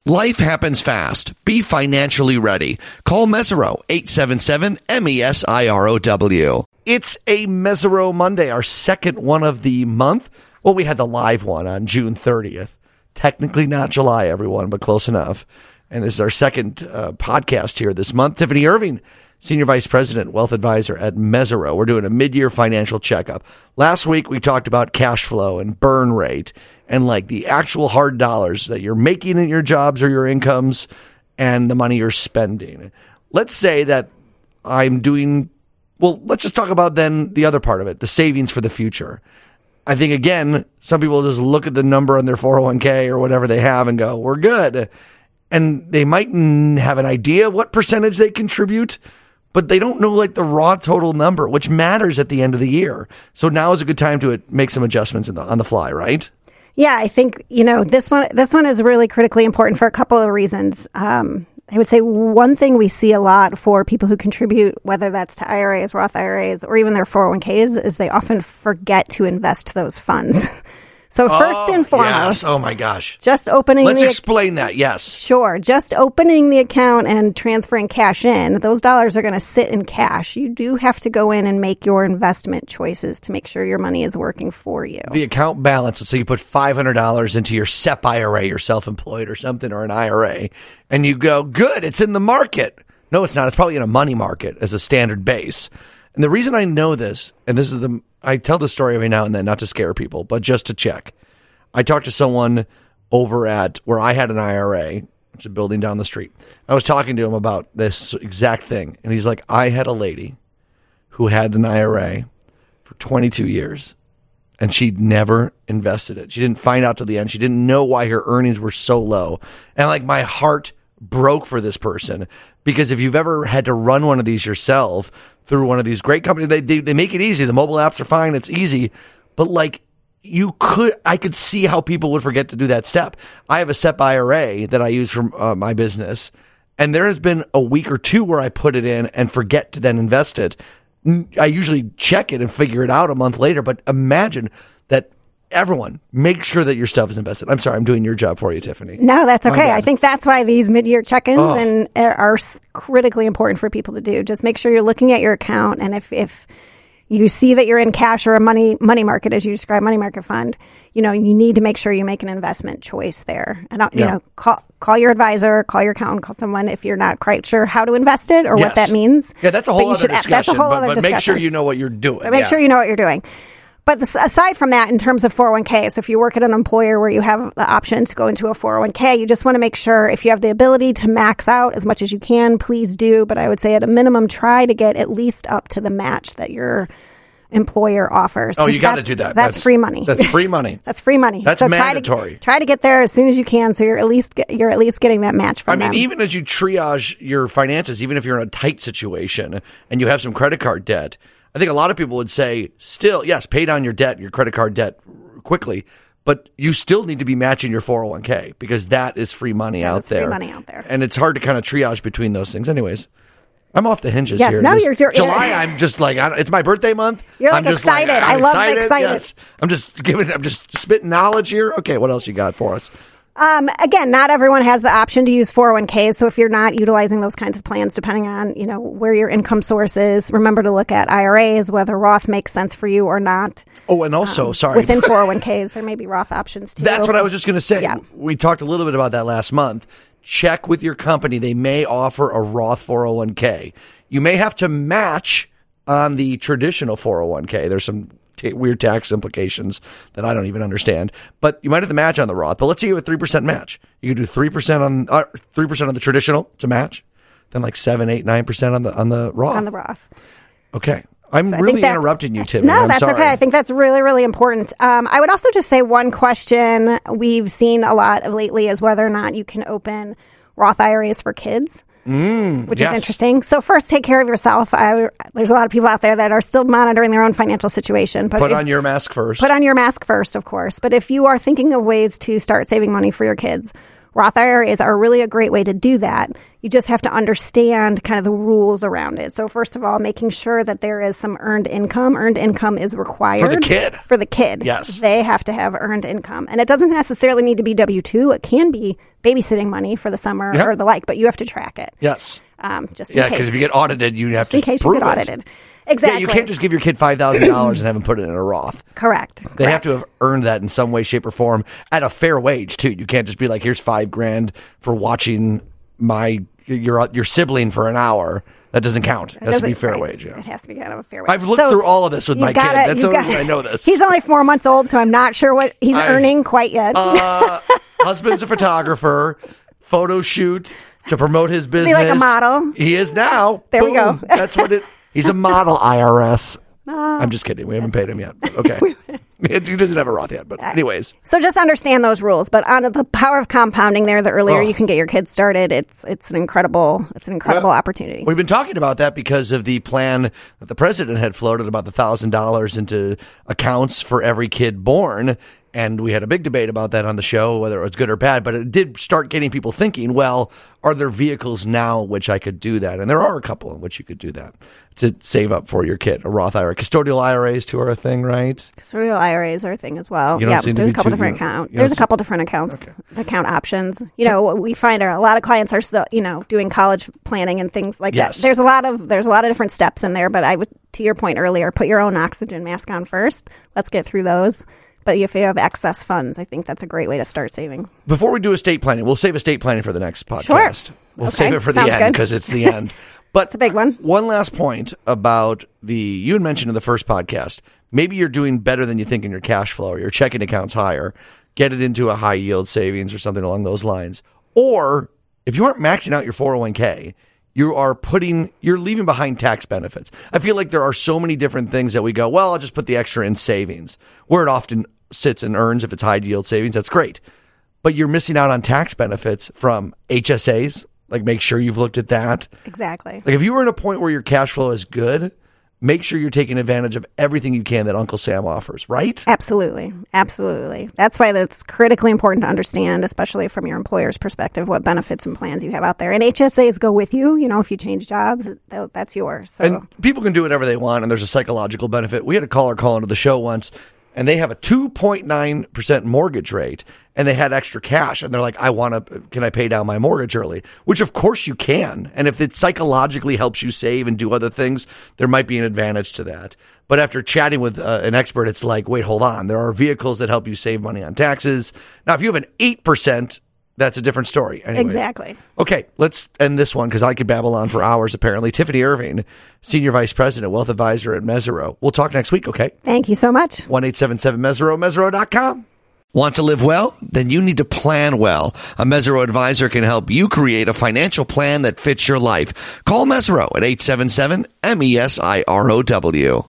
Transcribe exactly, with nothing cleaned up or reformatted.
Life happens fast. Be financially ready. Call Mesero, eight seven seven, M E S I R O W. It's a Mesero Monday, our second one of the month. Well, we had the live one on June thirtieth. Technically not July, everyone, but close enough. And this is our second uh, podcast here this month. Tiffany Irving, Senior Vice President, Wealth Advisor at Mesero. We're doing a mid-year financial checkup. Last week, we talked about cash flow and burn rate and like the actual hard dollars that you're making in your jobs or your incomes and the money you're spending. Let's say that I'm doing, well, let's just talk about then the other part of it, the savings for the future. I think, again, some people just look at the number on their four oh one k or whatever they have and go, we're good. And they might have an idea of what percentage they contribute, but they don't know like the raw total number, which matters at the end of the year. So now is a good time to make some adjustments in the, on the fly, right? Yeah, I think, you know, this one this one is really critically important for a couple of reasons. Um, I would say one thing we see a lot for people who contribute, whether that's to I R As, Roth I R As, or even their four oh one k's, is they often forget to invest those funds. So first oh, and foremost, yes. Oh my gosh, just opening. Let's the, explain that. Yes, sure. Just opening the account and transferring cash in; those dollars are going to sit in cash. You do have to go in and make your investment choices to make sure your money is working for you. The account balance. So you put five hundred dollars into your S E P I R A, you're self-employed or something, or an I R A, and you go, "Good, it's in the market." No, it's not. It's probably in a money market as a standard base. And the reason I know this, and this is the. I tell the story every now and then, not to scare people, but just to check. I talked to someone over at where I had an I R A, which is a building down the street. I was talking to him about this exact thing. And he's like, I had a lady who had an I R A for twenty-two years, and she'd never invested it. She didn't find out till the end. She didn't know why her earnings were so low. And like my heart broke for this person, because if you've ever had to run one of these yourself through one of these great companies, they, they they make it easy. The mobile apps are fine. It's easy. But like you could, I could see how people would forget to do that step. I have a S E P I R A that I use for uh, my business. And there has been a week or two where I put it in and forget to then invest it. I usually check it and figure it out a month later. But imagine that. Everyone, make sure that your stuff is invested. I'm sorry, I'm doing your job for you, Tiffany. No, that's okay. I think that's why these mid-year check-ins oh. and are critically important for people to do. Just make sure you're looking at your account, and if, if you see that you're in cash or a money money market, as you describe, money market fund, you know, you need to make sure you make an investment choice there. And you yeah. know, call call your advisor, call your accountant, call someone if you're not quite sure how to invest it or yes. what that means. Yeah, that's a whole other discussion. That's a whole but, other but discussion. make sure you know what you're doing. But make yeah. sure you know what you're doing. But this, aside from that, in terms of four oh one k, so if you work at an employer where you have the option to go into a four oh one k, you just want to make sure if you have the ability to max out as much as you can, please do. But I would say at a minimum, try to get at least up to the match that your employer offers. Oh, you got to do that. That's, that's free money. That's free money. That's free money. That's so mandatory. Try to, try to get there as soon as you can, so you're at least get, you're at least getting that match from I mean, them. even as you triage your finances, even if you're in a tight situation and you have some credit card debt, I think a lot of people would say, still, yes, pay down your debt, your credit card debt quickly, but you still need to be matching your four oh one k because that is free money yeah, out there. Free money out there. And it's hard to kind of triage between those things. Anyways, I'm off the hinges yes, here. No, This you're, you're July, yeah. I'm just like, I, it's my birthday month. You're I'm like just excited. Like, I I'm love excited. excited. Yes. I'm just giving, I'm just spitting knowledge here. Okay, what else you got for us? Um, again, not everyone has the option to use four oh one k. So if you're not utilizing those kinds of plans, depending on, you know, where your income source is, remember to look at I R As, whether Roth makes sense for you or not. Oh, and also, um, sorry. Within four oh one k's, there may be Roth options too. That's what I was just going to say. Yeah. We talked a little bit about that last month. Check with your company. They may offer a Roth four oh one k. You may have to match on the traditional four oh one k. There's some t- weird tax implications that I don't even understand. But you might have to match on the Roth. But let's say you have a three percent match. You can do three percent on uh, three percent on the traditional to match, then like seven, eight, nine percent on the on the Roth. On the Roth. Okay. I'm so really interrupting you, Tiffany. No, I'm that's sorry. okay. I think that's really, really important. Um, I would also just say one question we've seen a lot of lately is whether or not you can open Roth I R As for kids. Mm, which yes. is interesting. So first, take care of yourself. I, there's a lot of people out there that are still monitoring their own financial situation. But put if, on your mask first. Put on your mask first, of course. But if you are thinking of ways to start saving money for your kids, Roth I R As are really a great way to do that. You just have to understand kind of the rules around it. So first of all, making sure that there is some earned income. Earned income is required. For the kid. For the kid. Yes. They have to have earned income. And it doesn't necessarily need to be W two. It can be babysitting money for the summer Yep. or the like, but you have to track it. Yes. Um, just in Yeah, case. because if you get audited, you have just to in case you prove get it. audited. Exactly. Yeah, you can't just give your kid five thousand dollars and have him put it in a Roth. Correct. They Correct. have to have earned that in some way, shape, or form at a fair wage, too. You can't just be like, here's five grand for watching my your your sibling for an hour. That doesn't count. It, It has to be doesn't- fair right. wage. Yeah. It has to be kind of a fair wage. I've looked So through all of this with you my gotta- kid. That's the you only gotta- reason I know this. He's only four months old, so I'm not sure what he's I- earning quite yet. uh, husband's a photographer, photo shoot to promote his business. he like a model? He is now. There we go. Boom. That's what it. He's a model. I R S. I'm just kidding. We haven't paid him yet. But okay. He doesn't have a Roth yet. But anyways. So just understand those rules. But on the power of compounding there, the earlier Oh. you can get your kids started, it's it's an incredible it's an incredible Well, opportunity. We've been talking about that because of the plan that the president had floated about the one thousand dollars into accounts for every kid born. And we had a big debate about that on the show, whether it was good or bad. But it did start getting people thinking, well, are there vehicles now which I could do that? And there are a couple in which you could do that to save up for your kid. A Roth I R A. Custodial I R As, too, are a thing, right? Custodial I R As are a thing as well. You don't Yeah, seem to there's be a couple too- different you don't- account. you don't There's a seem- couple different accounts, account options. You know, what we find are a lot of clients are still, you know, doing college planning and things like Yes. that. There's a lot of there's a lot of different steps in there. But I would, to your point earlier, put your own oxygen mask on first. Let's get through those. But if you have excess funds, I think that's a great way to start saving. Before we do estate planning, we'll save estate planning for the next podcast. Sure. We'll Okay. save it for Sounds the end good. because it's the end. But It's a big one. One last point about the, you had mentioned in the first podcast, maybe you're doing better than you think in your cash flow or your checking account's higher. Get it into a high yield savings or something along those lines. Or if you aren't maxing out your four oh one k, you are putting, you're leaving behind tax benefits. I feel like there are so many different things that we go, well, I'll just put the extra in savings, where it often sits and earns. If it's high yield savings, that's great. But you're missing out on tax benefits from H S As. Like, make sure you've looked at that. Exactly. Like, if you were in a point where your cash flow is good, make sure you're taking advantage of everything you can that Uncle Sam offers, right? Absolutely. Absolutely. That's why that's critically important to understand, especially from your employer's perspective, what benefits and plans you have out there. And H S As go with you. You know, if you change jobs, that- that's yours. So. And people can do whatever they want, and there's a psychological benefit. We had a caller call into the show once, and they have a two point nine percent mortgage rate, and they had extra cash, and they're like, I want to, can I pay down my mortgage early? Which, of course, you can. And if it psychologically helps you save and do other things, there might be an advantage to that. But after chatting with uh, an expert, it's like, wait, hold on. There are vehicles that help you save money on taxes. Now, if you have an eight percent, that's a different story. Anyway. Exactly. Okay, let's end this one because I could babble on for hours, apparently. Tiffany Irving, Senior Vice President, Wealth Advisor at Mesirow. We'll talk next week, okay? Thank you so much. one eight seven seven Mesirow, Mesirow dot com. Want to live well? Then you need to plan well. A Mesirow advisor can help you create a financial plan that fits your life. Call Mesirow at eight seven seven M E S I R O W.